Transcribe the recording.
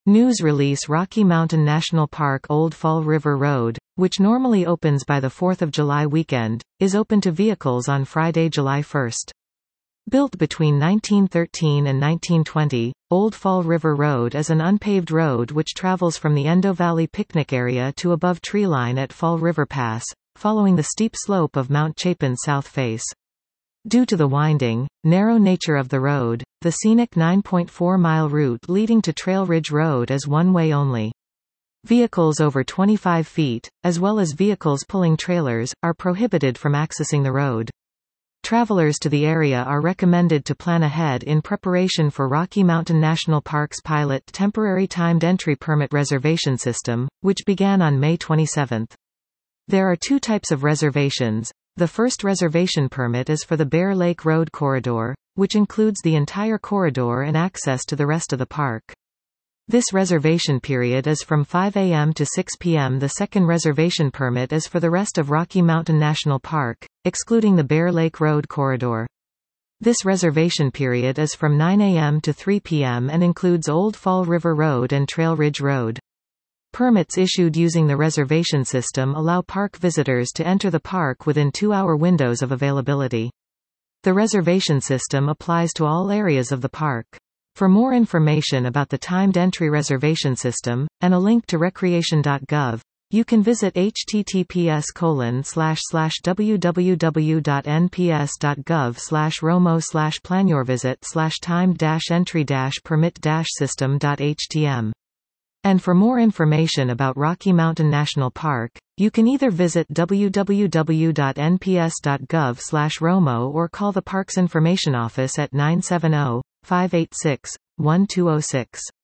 News release Rocky Mountain National Park Old Fall River Road, which normally opens by the 4th of July weekend, is open to vehicles on Friday, July 1. Built between 1913 and 1920, Old Fall River Road is an unpaved road which travels from the Endo Valley picnic area to above treeline at Fall River Pass, following the steep slope of Mount Chapin's south face. Due to the winding, narrow nature of the road, the scenic 9.4-mile route leading to Trail Ridge Road is one-way only. Vehicles over 25 feet, as well as vehicles pulling trailers, are prohibited from accessing the road. Travelers to the area are recommended to plan ahead in preparation for Rocky Mountain National Park's pilot temporary timed entry permit reservation system, which began on May 27. There are two types of reservations. The first reservation permit is for the Bear Lake Road corridor, which includes the entire corridor and access to the rest of the park. This reservation period is from 5 a.m. to 6 p.m. The second reservation permit is for the rest of Rocky Mountain National Park, excluding the Bear Lake Road corridor. This reservation period is from 9 a.m. to 3 p.m. and includes Old Fall River Road and Trail Ridge Road. Permits issued using the reservation system allow park visitors to enter the park within 2-hour windows of availability. The reservation system applies to all areas of the park. For more information about the timed entry reservation system, and a link to recreation.gov, you can visit https://www.nps.gov/romo/plan-your-visit/timed-entry-permit-system.htm. And for more information about Rocky Mountain National Park, you can either visit www.nps.gov/romo or call the Parks Information Office at 970-586-1206.